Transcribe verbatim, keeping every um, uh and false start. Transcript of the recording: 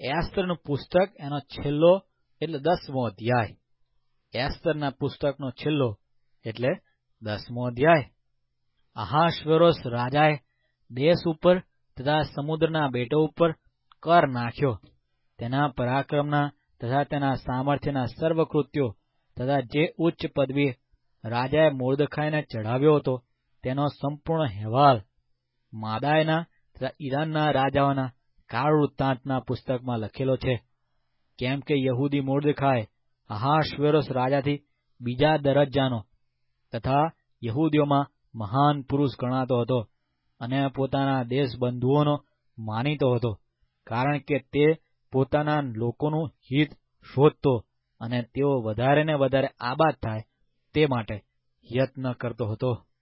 એસ્તરનું પુસ્તક એનો છેલ્લો એટલે દસમો અધ્યાય. એસ્તરના પુસ્તકનો છેલ્લો એટલે દસમો અધ્યાય. અહાશ્વેરોશ રાજાએ દેશ ઉપર તથા સમુદ્રના બેટો ઉપર કર નાખ્યો. તેના પરાક્રમના તથા તેના સામર્થ્યના સર્વ કૃત્યો તથા જે ઉચ્ચ પદવી રાજાએ મોર્દખાઈને ચઢાવ્યો હતો તેનો સંપૂર્ણ અહેવાલ માદાયના તથા ઈરાનના રાજાઓના કાળ વૃત્તાંતના પુસ્તકમાં લખેલો છે. કેમ કે યહૂદી મોર્દખાય અહાશ્વેરોશ રાજાથી બીજા દરજ્જાનો તથા યહૂદીઓમાં મહાન પુરુષ ગણાતો હતો અને પોતાના દેશબંધુઓનો માનીતો હતો, કારણ કે તે પોતાના લોકોનું હિત શોધતો અને તેઓ વધારે ને વધારે આબાદ થાય તે માટે યત્ન કરતો હતો.